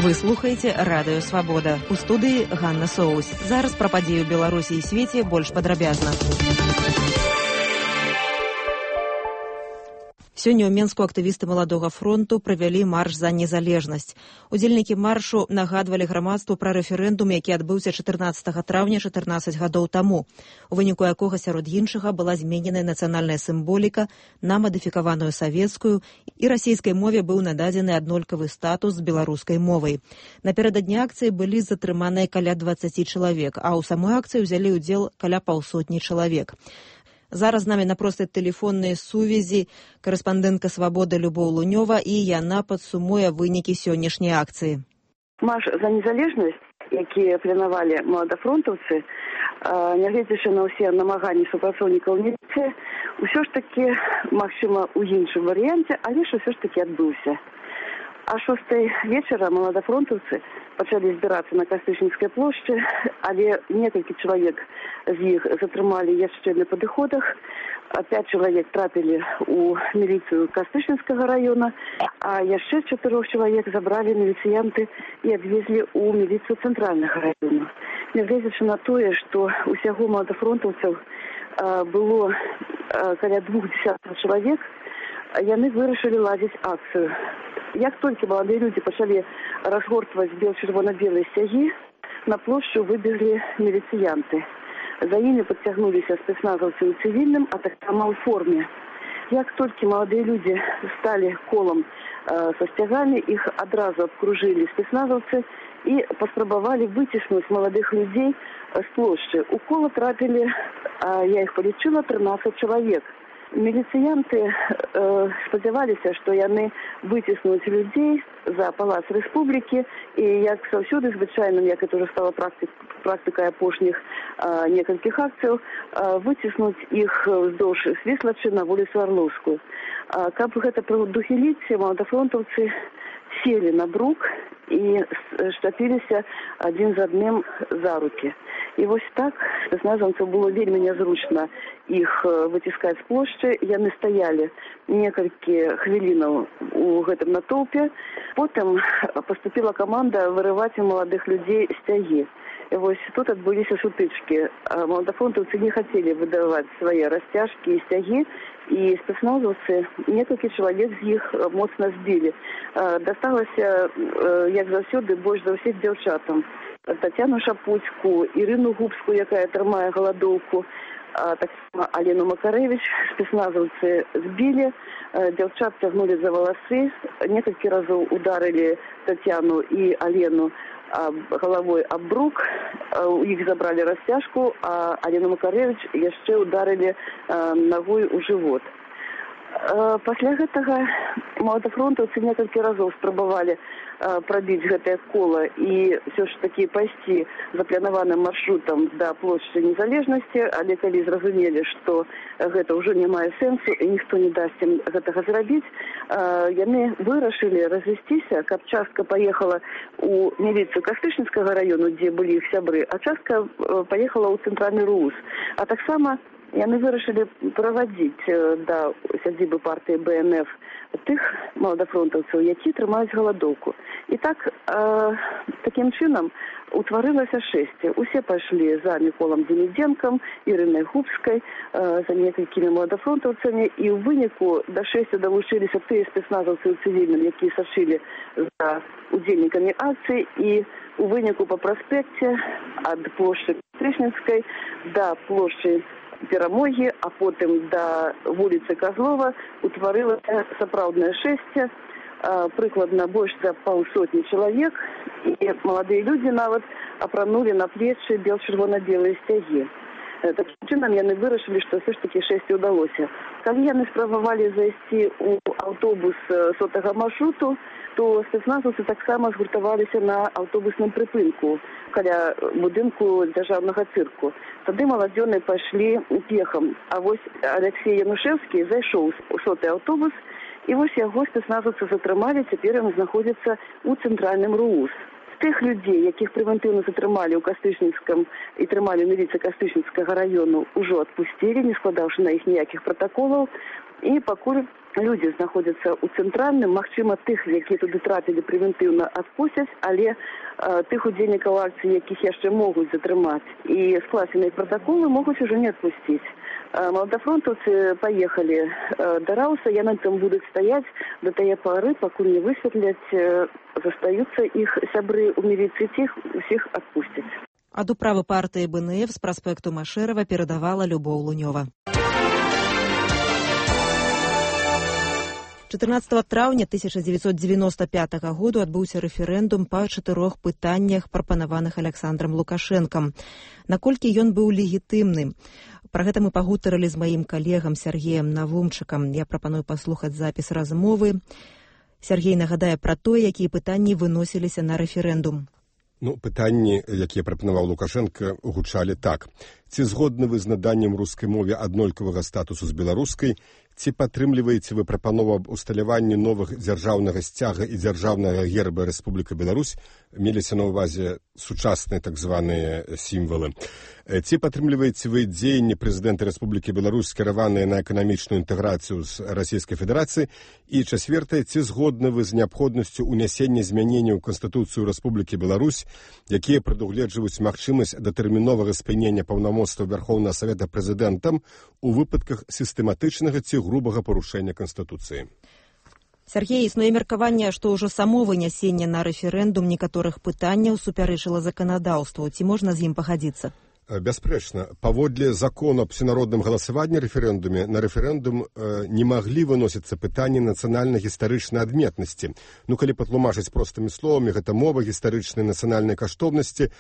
Вы слухаеце Радыё Свабода. У студыі Ганна Соус. Зараз пра падзеі ў Беларусі і свеце больш падрабязна. Сёння ў Менску актывісты Маладога фронту правялі марш за незалежнасць. Удзельнікі маршу нагадвалі грамадству пра рэферэндум, які адбыўся 14 траўня 14 гадоў таму, у выніку якога сярод іншага была змененая нацыянальная сімволіка на мадыфікаваную савецкую, і расійскай мове быў нададзены аднолькавы статус з беларускай мовай. Напярэдадні акцыі былі затрыманыя каля 20 чалавек, а ў самой акцыі ўзялі ўдзел каля паўсотні чалавек. Зараз з намі на простай тэлефоннай сувязі корэспандэнтка «Свабоды» Любоў Лунёва, і яна падсумуе вынікі сённяшняй акцыі. Марш за незалежнасць, які планавалі маладафронтаўцы, нягледзячы на ўсе намаганні супрацоўнікаў міліцыі, ўсё ж такі, магчыма, у іншым варыянце, але ж ўсё ж такі адбыўся. А 6 вечара маладафронтаўцы пачалі збірацца на Кастычніцкай плошчы, але некалькі чалавек з іх затрымалі яшчэ на падыходах, 5 чалавек трапілі ў міліцыю Кастычніцкага раёна, а яшчэ 4 чалавек забралі міліцыянты і адвезлі ў міліцыю Цэнтральнага раёна. Нягледзячы на тое, што усяго маладафронтаўцаў было каля 20 чалавек, яны вырашылі ладзіць акцыю. Як толькі маладыя людзі пачалі разгортваць бел-чырвона-белыя сцягі, на плошчу выбеглі міліцыянты. За імі падцягнуліся спецназаўцы ў цывільным, а таксама ў форме. Як толькі маладыя людзі сталі колам са сцягамі, іх адразу абкружылі спецназаўцы і паспрабавалі выціснуць маладых людзей з плошчы. У кола трапілі, я іх палічыла, 13 чалавек. Міліцыянты спадзяваліся, што яны выціснуць людзей за палац Рэспублікі і, як заўсёды звычайным, як это ўжо стала практыкай апошніх некалькіх акцыяў, выціснуць іх ўздоўж Свіслачы на вуліцу Арлоўскую. Каб гэта прадухіліць, маладафронтаўцы сели на брук і штапіліся адзін з адным за рукі. І вось так спецназаўцам было вельмі нязручна іх выціскаць з плошчы. Яны стаялі некалькі хвілінаў у гэтым натоўпе. Потым паступіла каманда вырываць у маладых людзей сцягі. І вось тут адбыліся сутычкі. Маладафронтаўцы не хацелі выдаваць свае расцяжкі і сцягі, і спецназаўцы, некалькі чалавек з іх моцна збілі. Дасталася, як заўсёды, больш за ўсіх дзяўчатам. Тацяну Шапуцьку, Ірыну Губскую, якая трымае галадоўку, таксама Алену Макарэвіч спецназаўцы збілі, дзяўчат цягнулі за валасы, некалькі разоў ударылі Тацяну і Алену галавой аб брук, у іх забралі расцяжку, а Алену Макарэвіч яшчэ ударылі нагой у жывот. Пасля гэтага маладафронтаўцы некалькі разоў спрабавалі прабіць гэтае кола і ўсё ж такі пайсці запланаваным маршрутам да плошчы незалежнасці, але калі зразумелі, што гэта ўжо не мае сэнсу і ніхто не дасць ім гэтага зрабіць, яны вырашылі развесціся, каб частка паехала ў міліцыю Кастычніцкага раёну, дзе былі іх сябры, а частка паехала ў цэнтральны РУС. А таксама яны вырашылі правадзіць да сядзібы партыі БНФ тых маладафронтаўцаў, які трымаюць галадоўку. І так, такім чынам, утварылася шэсце. Усе пайшлі за Міколам Демідзенкам, Ірынай Губскай, за некалькімі маладафронтаўцамі, і ў выніку да шэсця далучыліся тыя спецназаўцы ў цывільным, якія сачылі за удзельнікамі акцыі, і ў выніку па праспекце ад плошчы Кастрычніцкай да плошчы Перамогі, а потым да вуліцы Казлова утварылася сапраўднае шэсце, прыкладна больш за паўсотні чалавек, і маладыя людзі нават апранулі на плечы бел-чырвона-белыя сцягі. Такім чынам яны вырашылі, што ўсё ж такі шэсце ўдалося. Калі яны спрабавалі зайсці ў аўтобус 100-го маршруту, то спецназаўцы таксама згуртаваліся на аўтобусным прыпынку каля будынку дзяржаўнага цырку. Тады маладзёны пайшлі пехам, а вось Алексей Янушэўскі зайшоў у 100-й аўтобус, і вось яго спецназаўцы затрымалі, цяпер ён знаходзіцца ў цэнтральным РУС. Тых людзей, якіх прэвентыўна затрымалі ў Кастычніцкам і трымалі ў міліцыі Кастычніцкага раёну, ужо адпусцілі, не складаўшы на іх ніякіх пратаколаў. І пакуль людзі знаходзяцца ў цэнтральным, магчыма, тых, якія туды трапілі, прэвентыўна адпусцяць, але тых удзельнікаў акцыі, якіх яшчэ могуць затрымаць і скласеныя пратаколы, могуць ужо не адпусціць. Маладафронтаўцы паехалі да Раўса, яны там будуць стаяць да тае пары, пакуль не высветляць, застаюцца іх сябры ў міліцыі, іх усіх адпусцяць. Ад управы партыі БНФ з праспекту Машэрава перадавала Любоў Лунёва. 14 траўня 1995 году адбыўся рэферэндум па 4 пытаннях, прапанаваных Аляксандрам Лукашэнкам. Наколькі ён быў легітымным? Пра гэта мы пагутарылі з маім калегам Сергеем Навумчыкам. Я прапаную паслухаць запіс размовы. Сергей нагадае пра тое, якія пытанні выносіліся на рэферэндум. Пытанні, якія прапанаваў Лукашенко, гучалі так. Ці згодны вы з наданнем рускай мове аднолькавага статусу з беларускай? Ці падтрымліваеце вы прапанову аб усталяванні новых дзяржаўнага сцяга і дзяржаўнага герба Рэспубліка Беларусь? Меліся на ўвазе сучасныя так званыя сімвалы. Ці падтрымліваеце вы дзеянні прэзідэнта Рэспублікі Беларусь, скіраваныя на эканамічную інтэграцыю з Расійскай Федэрацыі? І чацвёртае, ці згодны вы з неабходнасцю ўнясення змяненняў у Канстытуцыю Рэспублікі Беларусь, якія прадугледжваюць магчымасць датэрміновага спынення паўнамоцтва Вярхоўнага Савета прэзідэнтам у выпадках сістэматычнага ці грубага парушэння Канстытуцыі? Сергей, існуе меркаванне, што ўжо само вынясенне на рэферэндум некаторых пытанняў супярэчыла заканадаўству. Ці можна з ім пагадзіцца? Бясспрэчна. Паводле закону аб всенародным галасаванні рэферэндуме на рэферэндум не маглі выносіцца пытанні нацыянальна-гістарычнай адметнасці. Калі патлумачыць простымі словамі, гэта мова, гістарычнай нацыянальнай каштоўнасці,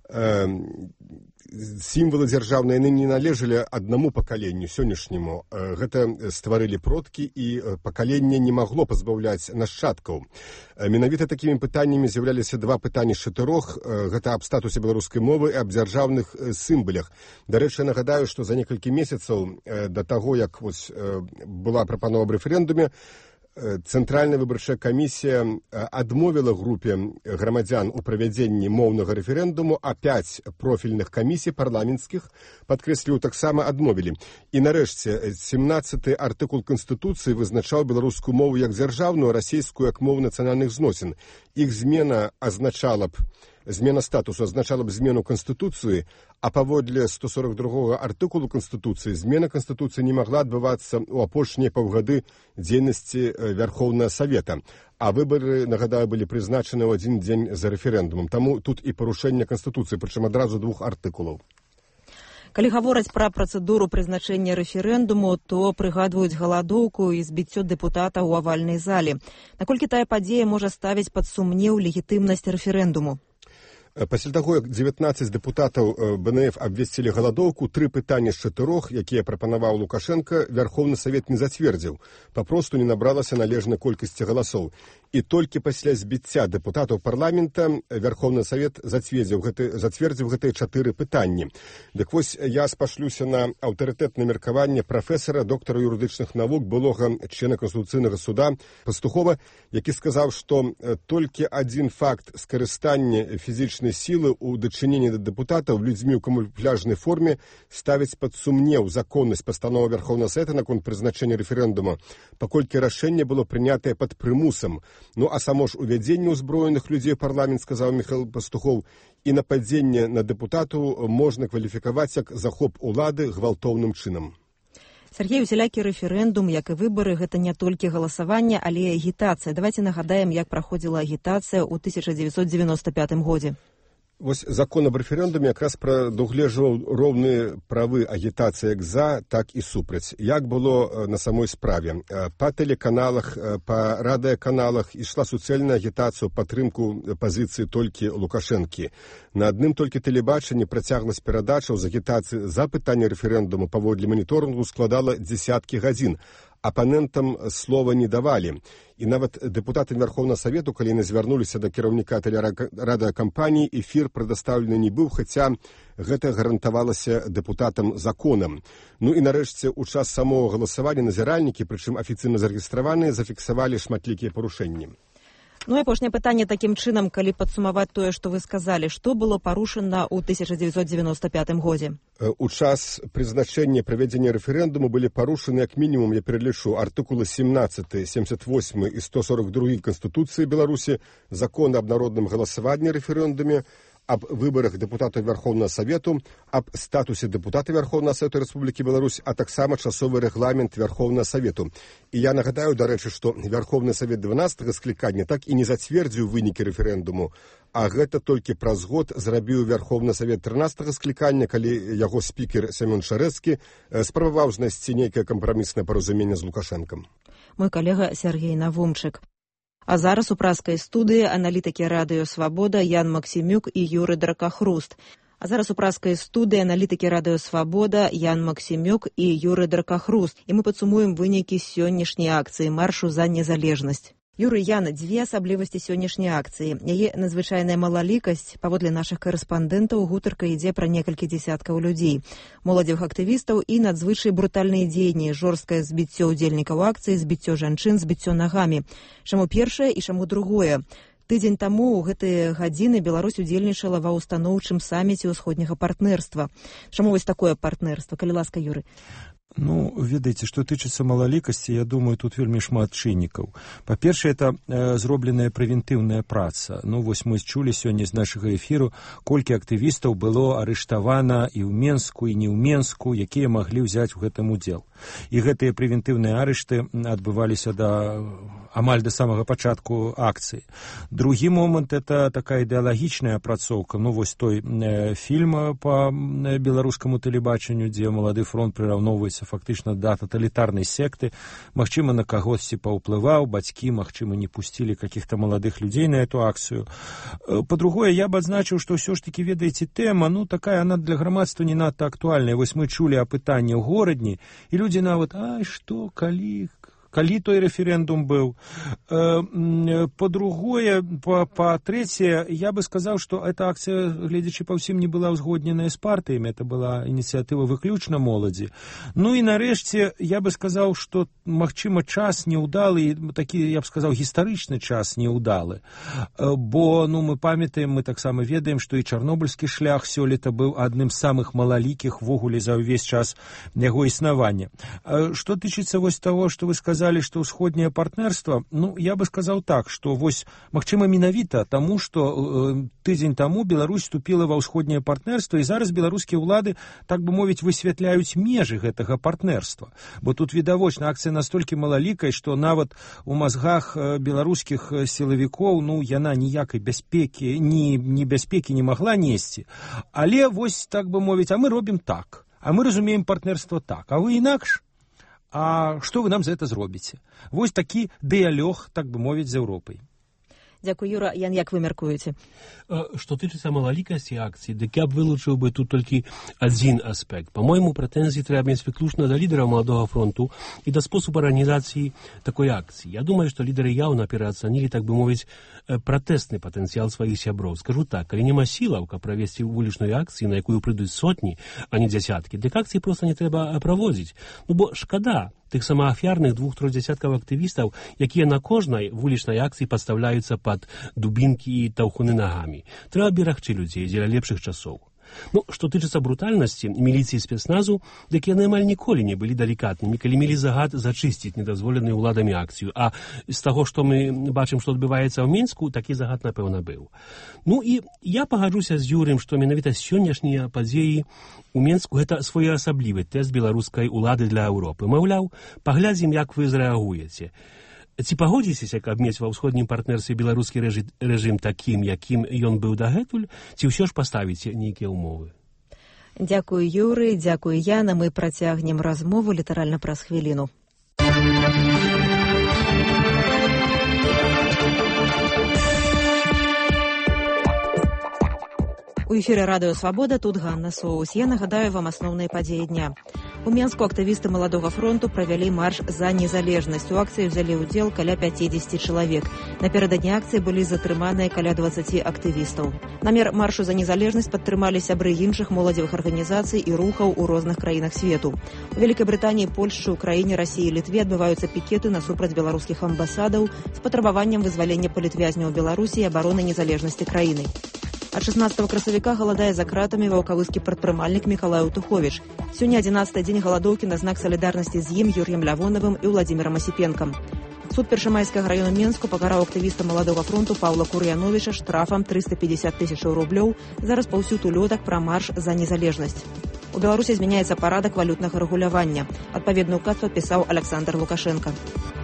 сімвалы дзяржаўныя яны не належалі аднаму пакаленню сённяшняму. Гэта стварылі продкі, і пакаленне не магло пазбаўляць нашчадкаў. Менавіта такімі пытаннямі з'яўляліся два пытанні з 4. Гэта аб статусе беларускай мовы і аб дзяржаўных сімвалях. Дарэчы, нагадаю, што за некалькі месяцаў да таго, як была прапанова аб рэферэндуме, Цэнтральная выбарчая камісія адмовіла групе грамадзян у правядзенні моўнага рэферэндуму, а 5 профільных камісій парламенцкіх, падкрэсліваю, таксама адмовілі. І нарэшце 17-й артыкул Канстытуцыі вызначаў беларускую мову як дзяржаўную, а расійскую як мову нацыянальных зносін. Іх змена статусу азначала б змену Канстытуцыі, а паводле 142 артыкулу Канстытуцыі змена Канстытуцыі не магла адбывацца ў апошнія паўгады дзейнасці Вярхоўнага Савета. А выбары, нагадаю, былі прызначаны ў адзін дзень за рэферэндумам. Таму тут і парушэнне Канстытуцыі, прычым адразу 2 артыкулаў. Калі гавораць пра працэдуру прызначэння рэферэндуму, то прыгадваюць галадоўку і збіццё дэпутата ў авальнай зале. Наколькі тая падзея можа ставіць пад сумнеў легітымнасць рэферэндуму? Пасля таго, як 19 дэпутатаў БНФ абвесцілі галадоўку, 3 пытанні з 4, якія прапанаваў Лукашенко, Вярхоўны Савет не зацвердзіў. Папросту не набралася належнай колькасці галасоў. І толькі пасля збіцця дэпутатаў парламента Вярхоўны Савет зацвердзіў гэтыя 4 пытанні. Дык вось я спашлюся на аўтарытэтнае меркаванне прафесара, доктара юрыдычных навук, былога члена Канстытуцыйнага суда Пастухова, які сказаў, што толькі адзін факт скарыстання фізічнай сілы ў дачыненні да дэпутатаў людзьмі ў камуфляжнай форме ставіць пад сумнеў законнасць пастановы Вярхоўнага Савета наконт прызначэння рэферэндума, паколькі рашэнне было прынятае пад прымусам. А само ж увядзенне ўзброеных людзей у парламент, сказаў Міхаіл Пастухоў, і нападзенне на дэпутатаў можна кваліфікаваць як захоп улады гвалтоўным чынам. Сергей, усялякі рэферэндум, як і выбары, гэта не толькі галасаванне, але і агітацыя. Давайте нагадаем, як праходзіла агітацыя ў 1995 годзе. Вось закон аб рэферэндуме якраз прадугледжваў роўныя правы агітацыі як за, так і супраць. Як было на самой справе? Па тэлеканалах, па радыёканалах ішла суцэльная агітацыя ў падтрымку пазіцыі толькі Лукашэнкі. На адным толькі тэлебачанні працягласць перадачаў з агітацыі за пытанне рэферэндуму паводле маніторынгу складала дзесяткі гадзін. Апанентам слова не давалі. І нават дэпутаты Вярхоўнага Савету, калі яны звярнуліся да кіраўніка тэлерадыёкампаніі, эфір прадастаўлены не быў, хаця гэта гарантавалася дэпутатам законам. І нарэшце, у час самого галасавання назіральнікі, прычым афіцыйна зарэгістраваныя, зафіксавалі шматлікія парушэнні. Ну і апошняе пытанне такім чынам, калі падсумаваць тое, што вы сказалі, што было парушана ў 1995 годзе? У час прызначэння правядзення рэферэндуму былі парушаны, як мінімум, я пералічу, артыкулы 17, 78 і 142 Канстытуцыі Беларусі, закон аб народным галасаванні рэферэндуме, об выборах депутатов Верховного Совету, об статусе депутата Верховного Совета Республики Беларусь, а таксама часовый регламент Верховного Совету. И я нагадаю, до речі, что Верховный Совет 12-го скликання так и не зацвердзіў вынікі рэферэндуму, а гэта толькі праз год зрабіў Верховный Совет 13-го скликання, калі яго спикер Семён Шарэцкі спрабаваў знайсці нейкае кампраміснае паразуменне з Лукашэнкам. Мой калега Сергей Навумчык. А зараз у праскай студыі аналітыкі радыё «Свабода» Ян Максімюк і Юры Дракахруст. А зараз у праскай студыі аналітыкі радыё «Свабода» Ян Максімюк і Юры Дракахруст. І мы падсумуем вынікі сённяшняй акцыі маршу за незалежнасць. Юрый, Яна, дзве асаблівасці сённяшняй акцыі. Яе надзвычайная малалікасць, паводле нашых карэспандэнтаў, гутарка ідзе пра некалькі дзесяткаў людзей. Моладзевых актывістаў і надзвычай брутальныя дзеянні, жорсткае збіццё ўдзельнікаў акцыі, збіццё жанчын, збіццё нагамі. Чаму першае і чаму другое? Тыдзень таму ў гэтыя гадзіны Беларусь удзельнічала ва ўстаноўчым саміце ўсходняга партнерства. Чаму вось такое партнерства? Калі ласка, Юры. Ну, ведаеце, што тычыцца малалікасці, я думаю, тут вельмі шмат чыннікаў. Па-першае, это зробленая прэвентыўная праца. Ну, вось мы чулі сёння з нашага эфіру, колькі актывістаў было арыштавана і ў Менску, і не ў Менску, якія маглі ўзяць у гэтым удзел. І гэтыя прэвентыўныя арышты адбываліся амаль да самага пачатку акцыі. Другі момант – это такая ідэалагічная апрацоўка. Ну, вось той фільм па беларускаму тэлебачанню, дзе малады фронт прыраўноўваецца фактычна да таталітарнай секты. Магчыма, на кагосьці паўплываў, бацькі, магчыма, не пусцілі каких-то маладых людзей на эту акцыю. Па-другое, я б адзначыў, што ўсё ж такі, ведаеце, тэма, ну, такая, она для грамадства не надта актуальная. Вось мы чулі апытанне ў горадні, і людзі нават, ай, што, калі той рэферэндум быў. По-другое, по-трэцяе, я бы сказаў, што эта акцыя, гледзячы па ўсім, не была ўзгодненая з партыямі, это была ініцыятыва выключна моладзі. Ну і нарэшце, я бы сказаў, што, магчыма, час неўдалы, такі, я б сказаў, гістарычны час неўдалы. Бо, ну, мы памятаем, мы таксама ведаем, што і чарнобыльскі шлях сёлета быў адным з самых малалікіх ввогуле за ўвесь час яго існавання. Што тычыцца вось таго, што вы сказалі, што ўсходняе партнерство, ну, я бы сказаў так, што вось, магчыма, менавіта таму, што тыдзень таму Беларусь вступіла ва ўсходняе партнерство, і зараз беларускія ўлады, так бы мовіць, высвятляюць межы гэтага партнерства. Бо тут відавочна, акцыя настолькі малалікай, што нават у мазгах беларускіх сілавікоў, ну, яна ніякай бяспекі, ні бяспекі не магла несці. Але вось, так бы мовіць, а мы робім так, а мы разумеем партнерство так, а вы інакш? А што вы нам за это зробіце? Вось такі дыялог, так бы мовіць, з Еўропай. Дзякуй, Юра. Ян, як вы мяркуеце? Што тычыцца малалікасці акцыі, дык я б вылучыў бы тут толькі адзін аспект. Па-мойму, прэтэнзіі трэба мець выключна да лідараў маладога фронту і да спосабу арганізацыі такой акцыі. Я думаю, што лідары яўна пераацанілі, так бы мовіць, пратэсны патэнцыял сваіх сяброў. Скажу так, калі няма сілаў, каб правесці вулічную акцыю, на якую прыйдуць сотні, а не дзясяткі, дык акцыі проста не трэба праводзіць. Ну, бо шкада тых самаафярных 2-3 дзясяткаў актывістаў, якія на кожнай вулічнай акцыі падстаўляюцца пад дубінкі і таўхуны нагамі. Трэба берагчы людзей дзеля лепшых часоў. Ну, што тычыцца брутальнасці міліцыі і спецназу, дык яны амаль ніколі не былі далікатнымі, калі мелі загад зачысціць недазволеную ўладамі акцыю. А з таго, што мы бачым, што адбываецца ў Мінску, такі загад, напэўна, быў. Ну і я пагаджуся з Юрым, што менавіта сённяшнія падзеі у Мінску гэта своеасаблівы тэст беларускай улады для Еўропы. Маўляў, паглядзім, як вы зрэагуеце. Ці пагодзіцеся, каб мець ва ўсходнім партнерстве беларускі рэжым такім, якім ён быў дагэтуль, ці ўсё ж паставіце нейкія ўмовы? Дзякуй, Юры, дзякуй, Яна. Мы працягнем размову літаральна праз хвіліну. У эфіры радыё «Свабода», тут Ганна Соус. Я нагадаю вам асноўныя падзеі дня. У Менску актывісты маладога фронту правялі марш за незалежнасць. У акцыі ўзялі ўдзел каля 50 чалавек. Напярэдадні акцыі былі затрыманыя каля 20 актывістаў. Намер маршу за незалежнасць падтрымалі сябры іншых моладзевых арганізацый і рухаў у розных краінах свету. У Вялікай Брытаніі, Польшчы, Украіне, Расіі і Літве адбываюцца пікеты насупраць беларускіх амбасадаў з патрабаваннем вызвалення палітвязняў Беларусі і абароны незалежнасці краіны. Ад 16 красавіка галадае за кратамі ваўкавыскі прадпрымальнік Мікалай Утуховіч. Сёння 11-й дзень галадоўкі на знак салідарнасці з ім, Юр'ем Лявонавым і Владзімірам Асіпенкам. Суд Першамайскага раёну Менску пакараў актывіста маладога фронту Паўла Кур'яновіча штрафам 350 000 рублёў за распаўсюд улётак пра марш за незалежнасць. У Беларусі змяняецца парадак валютнага рэгулявання. Адпаведны ўказ падпісаў Аляксандр Лукашенка.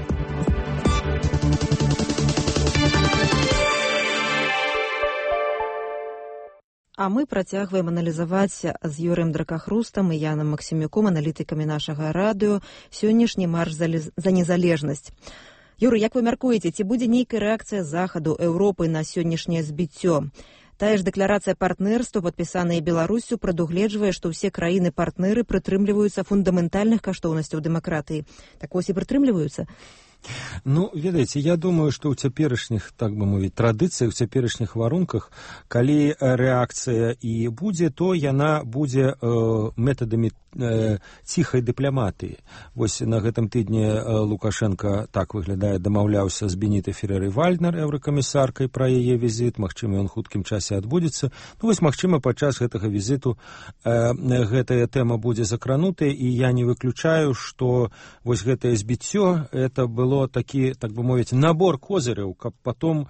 А мы працягваем аналізаваць з Юрыем Дракахрустам і Янам Максімюком, аналітыкамі нашага радыё, сённяшні марш за незалежнасць. Юрый, як вы мяркуеце, ці будзе нейкая рэакцыя Захаду, Еўропы на сённяшняе збіццё? Тая ж дэкларацыя партнерства, падпісаная Беларусю, прадугледжвае, што ўсе краіны-партнеры прытрымліваюцца фундаментальных каштоўнасцяў дэмакратыі. Так вось і прытрымліваюцца? Ну, ведаеце, я думаю, што ў цяперашніх, так бы мовіць, традыцыях, у цяперашніх варунках, калі рэакцыя і будзе, то яна будзе метадамі ціхай дыпламатыі. Вось на гэтым тыдні Лукашенко, так выглядае, дамаўляўся з Бенітай Ферэрай-Вальднер, еўракамісаркай, пра яе візіт. Магчыма, ён хуткім часе адбудзецца. Ну, вось, магчыма, падчас гэтага візіту гэтая тэма будзе закранутая, і я не выключаю, што вось гэтае збіццё, это было такі, так бы мовіць, набор козыряў, каб потым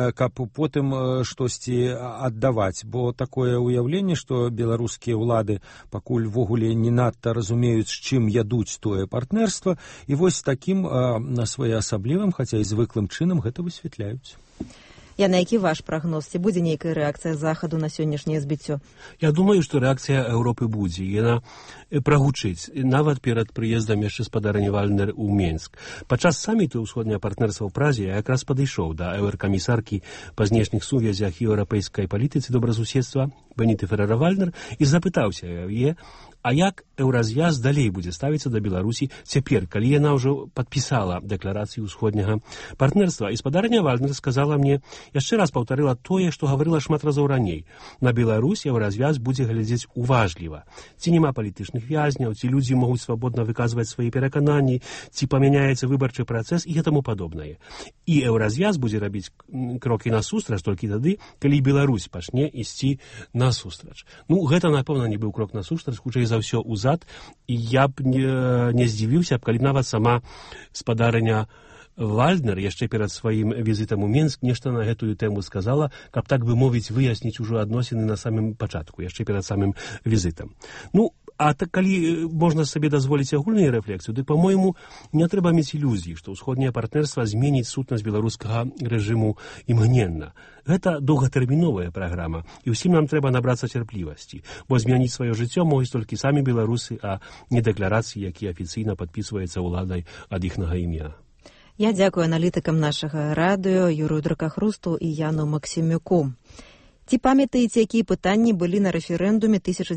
штосьці аддаваць. Бо такое ўяўленне, што беларускія ўлады пакуль ввогуле не надта разумеюць, з чым ядуць тое партнерства, і вось такім своеасаблівым, хаця і звыклым чынам гэта высвятляюць. Яна, які ваш прагноз? Ці будзе нейкая рэакцыя Захаду на сённяшняе збіццё? Я думаю, што рэакцыя Еўропы будзе. Яна прагучыць, нават перад прыездам яшчэ спадарні Вальнер у Менск. Падчас саміту ўсходняе партнерства ў Празе я якраз падышоў да еўракамісаркі па знешніх сувязях і еўрапейскай палітыцы добразуседства Беніты Ферэрай-Вальнер і запытаўся яе, а як Еўраз'яз далей будзе ставіцца да Беларусі цяпер, калі яна ўжо падпісала дэкларацыю ўсходняга партнерства. І спадарня Вальнер сказала мне, яшчэ раз паўтарыла тое, што гаварыла шмат разоў раней. На Беларусь Еўраз'яз будзе глядзець уважліва. Ці няма палітычных вязняў, ці людзі могуць свабодна выказваць свае перакананні, ці памяняецца выбарчы працэс і таму падобнае. І Еўраз'яз будзе рабіць крокі насустрач толькі тады, калі Беларусь пачне ісці насустрач. Ну, гэта, напэўна, не быў крок насустрач, хутчэй за ўсё ўзад, і я б не здзівіўся, калі нават сама спадарня Вальднер яшчэ перад сваім візітам у Менск нешта на гэтую тэму сказала, каб, так бы мовіць, выясніць ужо адносіны на самым пачатку, яшчэ перад самым візітам. Ну, а так, калі можна сабе дазволіць агульную рэфлексію, дык, па-мойму, не трэба мець ілюзій, што ўсходняе партнерства зменіць сутнасць беларускага рэжыму імгненна. Гэта доўгатэрміновая праграма, і ўсім нам трэба набрацца цярплівасці, бо змяніць сваё жыццё могуць толькі самі беларусы, а не дэкларацыі, якія афіцыйна падпісваецца ўладай ад іхнага імя. Я дзякую аналітыкам нашага радыё Юрыю Дракахрусту і Яну Максімюку. Ці памятаеце, якія пытанні былі на рэферэндуме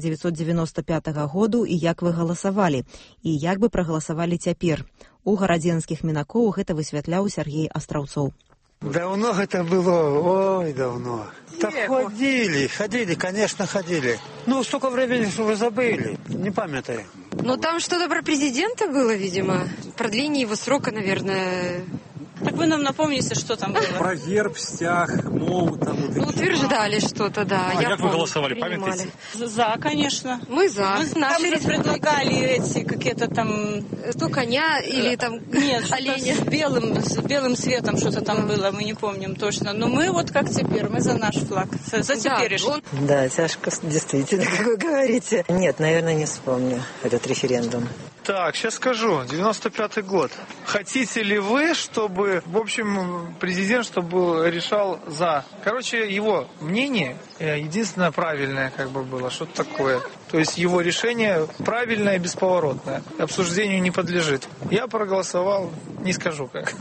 1995 году і як вы галасавалі? І як бы прагаласавалі цяпер? У гарадзенскіх мінакоў гэта высвятляў Сергей Астраўцоў. Давно это было, ой, давно. Так ходили, конечно, ходили. Ну, столько времени, что вы забыли, не памятаю. Ну, там что-то про президента было, видимо. Продление его срока, наверное. Так вы нам напомните, что там было. Про герб, стяг, мову там. Ну, утверждали что-то, да. А как вы голосовали, памятаете? За, конечно. Мы за. Наши предлагали эти какие-то там... То коня или там нет, оленя. С белым цветом что-то там было, мы не помним точно. Но мы вот как теперь, мы за наш флаг, за теперешний. Да, тяжко, действительно, как вы говорите. Нет, наверное, не вспомню этот референдум. Так, сейчас скажу. 95-й год. Хотите ли вы, чтобы, в общем, президент, чтобы решал за? Короче, его мнение единственное правильное как бы было. Что-то такое. То есть его решение правильное, бесповоротное. Обсуждению не подлежит. Я проголосовал, не скажу как.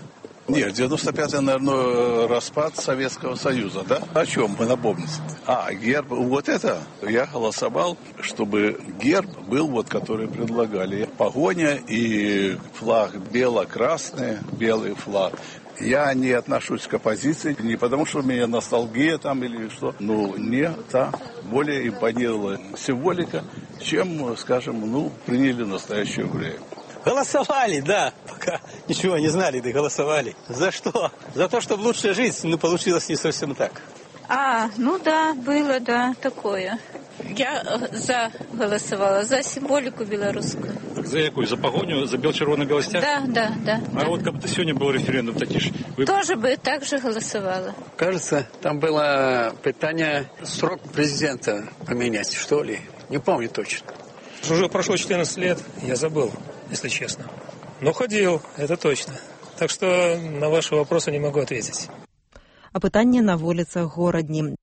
Нет, 95-й, наверное, распад Советского Союза, да? О чем мы напомним? Герб, вот это я голосовал, чтобы герб был вот, который предлагали. Погоня и флаг бело-красный, белый флаг. Я не отношусь к оппозиции, не потому что у меня ностальгия там или что. Мне более импонировала символика, чем, скажем, приняли в настоящее время. Голосовали, да, пока ничего не знали, да голосовали. За что? За то, чтобы лучше жить, но получилось не совсем так. Да, было, да, такое. Я голосовала за символику белорусскую. Так за какую? За погоню, за бело-червоно-белый стяг? Да. Вот как будто сегодня был референдум, вы... Тоже бы так же голосовала. Кажется, там было питание срок президента поменять, что ли. Не помню точно. Уже прошло 14 лет, я забыл, если честно. Но ходил, это точно. Так что на ваши вопросы не могу ответить. Апытанне на вуліцах горадні.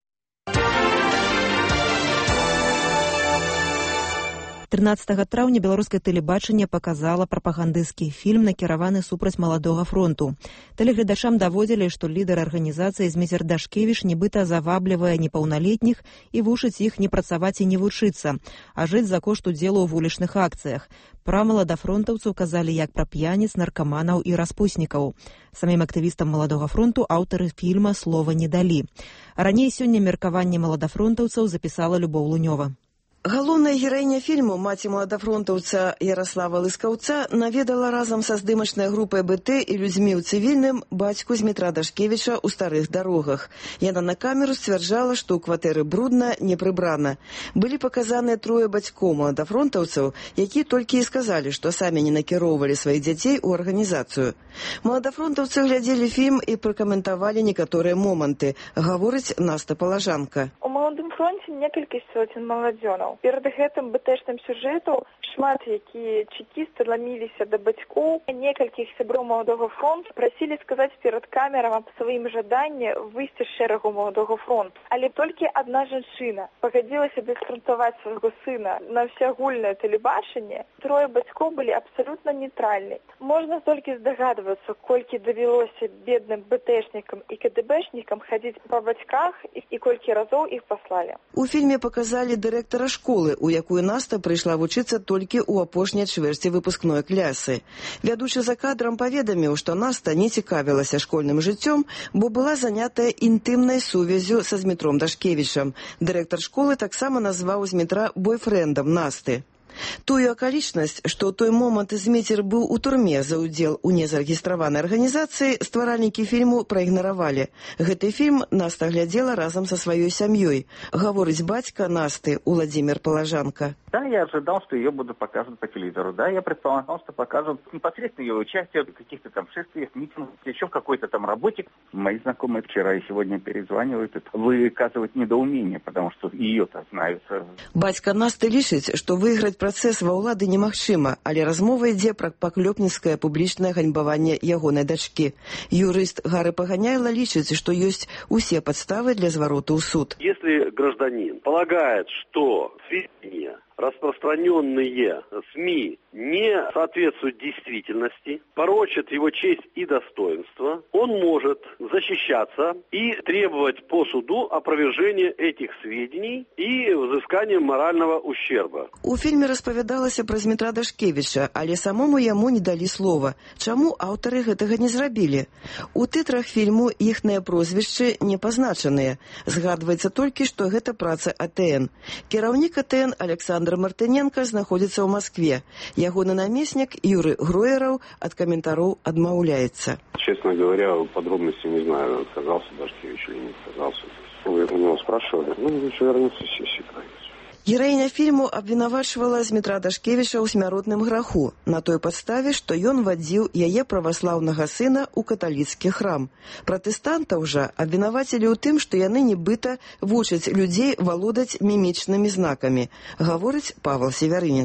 13 траўня беларускае тэлебачанне паказала прапагандысцкі фільм, накіраваны супраць маладога фронту. Тэлегледачам даводзілі, што лідар арганізацыі Зміцер Дашкевіч нібыта заваблівае непаўналетніх і вучыць іх не працаваць і не вучыцца, а жыць за кошт удзелу ў вулічных акцыях. Пра маладафронтаўцаў казалі як пра п'яніц, наркаманаў і распуснікаў. Самім актывістам маладога фронту аўтары фільма слова не далі. Раней сёння меркаванне маладафронтаўцаў запісала Любоў Лунёва. Галоўная гераіня фільму, маці маладафронтаўца Яраслава Лыскаўца, наведала разам са здымачнай групай БТ і людзьмі ў цывільным бацьку Змітра Дашкевіча ў старых дарогах. Яна на камеру сцвярджала, што ў кватэры брудна, не прыбрана. Былі паказаныя трое бацькоў маладафронтаўцаў, якія толькі і сказалі, што самі не накіроўвалі сваіх дзяцей у арганізацыю. Маладафронтаўцы глядзелі фільм і пракаментавалі некаторыя моманты, гаворыць Наста Палажанка. У маладым фронце некалькі соцень маладзёнаў. Перад гэтым бэтэшным сюжэту шмат якія чекісты ламіліся да бацькоў. Некалькіх сяброў маладога фронту прасілі сказаць перад камерам аб сваім жаданні выйсці з шэрагу маладога фронту. Але толькі адна жанчына пагадзілася бесфронтаваць свайго сына на ўсеагульнае тэлебачанне. Трое бацькоў былі абсалютна нейтральны. Можна толькі здагадвацца, колькі давялося бедным бэтэшнікам і КДБшнікам хадзіць па бацьках і колькі разоў іх паслалі. У фільме паказалі дырэктара школы, у якую Наста прыйшла вучыцца толькі ў апошняй чвэрці выпускной клясы. Вядучы за кадрам паведаміў, што Наста не цікавілася школьным жыццём, бо была занятая інтымнай сувяззю са Змітром Дашкевічам. Дырэктар школы таксама назваў Змітра бойфрэндам Насты. Тую акалічнасць, што ў той момант Зміцер быў у турме за ўдзел у незарэгістраванай арганізацыі, стваральнікі фільму праігнаравалі. Гэты фільм Наста глядзела разам са сваёй сям'ёй, гаворыць бацька Насты Владимир Палажанка. Да, я ожидал, что ее будут показывать по телевизору. Да, я предполагал, что покажут непосредственно ее участие в каких-то там шествиях, митингах, еще в какой-то там работе. Мои знакомые вчера и сегодня перезванивают, выказывают недоумение, потому что ее-то знают. Бацька Насты лічыць, што выйграць працэс ва ўлады немагчыма, але размова ідзе пра паклёпніцкае публічнае ганьбаванне ягонай дачкі. Юрыст Гары Паганяйла лічыць, што ёсць усе падставы для звароту ў суд. Если гражданин полагает, что сведения, распространенные СМИ, не соответствуют действительности, порочат его честь и достоинство, он может защищаться и требовать по суду опровержения этих сведений и взыскания морального ущерба. У фільме распавядалася пра Змітра Дашкевіча, але самому яму не далі слова. Чаму аўтары гэтага не зрабілі? У тытрах фільму іхныя прозвішчы не пазначаныя. Згадваецца толькі, што гэта праца АТН. Кіраўнік АТН Александр Мартыненко знаходзіцца ў Маскве. Ягоны намеснік Юры Гроераў ад каментароў адмаўляецца. Честно говоря, подробности не знаю, отказался Дашкевич или не отказался. Вы у него спрашивали, еще вернется с сессии. Гераіня фільму абвінавачвала Змітра Дашкевіча ў смяротным граху на той падставе, што ён вадзіў яе праваслаўнага сына ў каталіцкі храм. Пратэстантаў жа абвінавацілі ў тым, што яны нібыта вучаць людзей валодаць мімічнымі знакамі, гаворыць Павел Севярынец.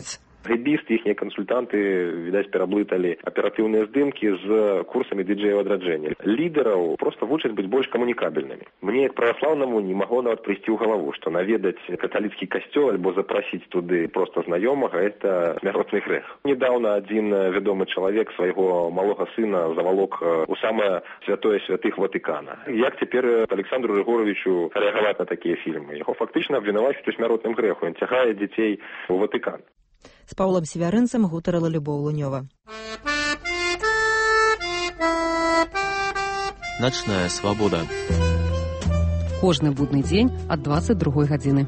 Гэбісты, іхнія кансультанты, відаць, пераблыталі аператыўныя здымкі з курсамі дыджэяў адраджэння. Лідараў проста вучаць быць больш камунікабельнымі. Мне, як праваслаўнаму, не магло нават прыйсці ў галаву, што наведаць каталіцкі касцёл альбо запрасіць туды проста знаёмага – это смяротны грэх. Недаўна адзін вядомы чалавек свайго малога сына завалок у самае святое святых Ватыкана. Як цяпер Александру Григоровичу рэагаваць на такія фільмы? Яго фактычна абвінавачваюць у смяротным грэху. Ён цягае дзяцей у Ватыкан. З Паўлам Севярынцам гутарыла Любоў Лунёва. Начная свабода. Кожны будны дзень ад 22 гадзіны.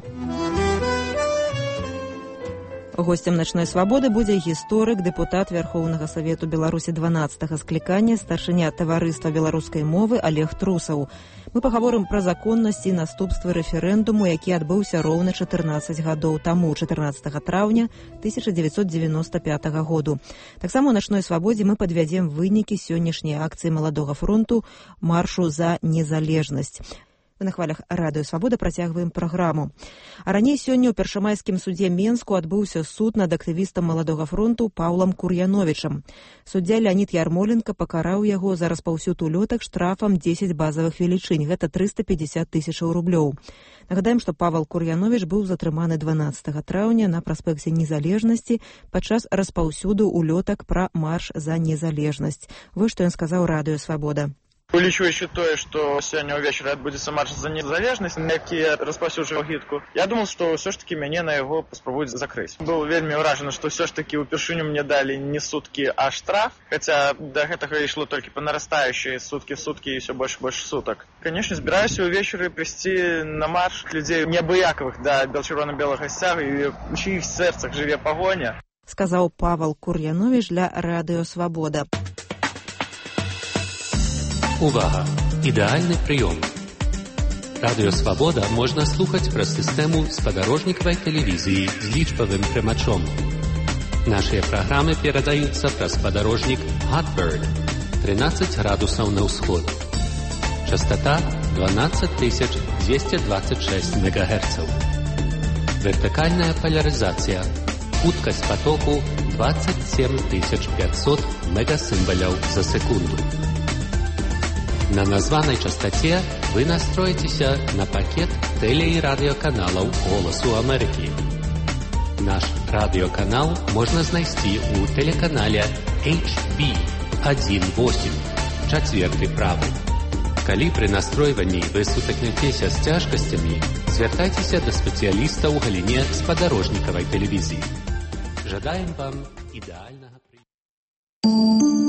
Гостем «Начной свабоды» будзе гісторык, дэпутат Вярхоўнага Савету Беларусі 12-га склікання, старшыня таварыства беларускай мовы Олег Трусаў. Мы пагаворым пра законнасць і наступствы рэферэндуму, які адбыўся роўна 14 гадоў таму, 14 траўня 1995 году. Таксама ў «Начной свабодзе» мы падвядзем вынікі сённяшняй акцыі Маладога фронту «Маршу за незалежнасць». Мы на хвалях радыё «Свабода» працягваем праграму. А раней сёння ў першамайскім судзе Менску адбыўся суд над актывістам Маладога фронту Паўлам Кур'яновічам. Суддзя Леонід Ярмоленко пакараў яго за распаўсюд улётак штрафам 10 базавых велічынь. Гэта 350 000 рублёў. Нагадаем, што Павел Кур'яновіч быў затрыманы 12 траўня на праспекце Незалежнасці падчас распаўсюду улётак пра марш за незалежнасць. Вось што ён сказаў радыё «Свабода». Улічваючы тое, што сёння ўвечары адбудзецца марш за незалежнасць, на які распаўсюджваў агітку, я думал, што ўсё ж такі мяне на яго паспрабуюць закрыць. Быў вельмі ўражаны, што ўсё ж такі ўпершыню мне далі не суткі, а штраф, хаця да гэтага ішло толькі па нарастаючай суткі і ўсё больш і больш сутак. Канешне, збіраюся ўвечары прыйсці на марш людзей неабыякавых да чырвона-белага сцягу, і ў чыіх сэрцах жыве пагоня. Сказаў Павел Кур'яновіч для радыё «Свабода». Увага! Ідэальны прыём. Радыё «Свабода» можна слухаць праз сістэму спадарожнікавай тэлевізіі з лічбавым прымачом. Нашыя праграмы перадаюцца праз спадарожнік Hotbird 13 градусаў на ўсход. Частота 12226 МГц. Вертыкальная палярызацыя. Хуткасць потоку 27500 мегасімбаляў за секунду. На названай частоце вы настроіцеся на пакет тэле- і радыёканалаў «Голасу Амерыкі». Наш радыёканал можна знайсці ў тэлеканале HB18, чацверты правы. Калі пры настройванні вы сутыкнецеся з цяжкасцямі, звяртайцеся да спецыяліста ў галіне спадарожнікавай тэлевізіі. Жадаем вам ідэальнага прыёму.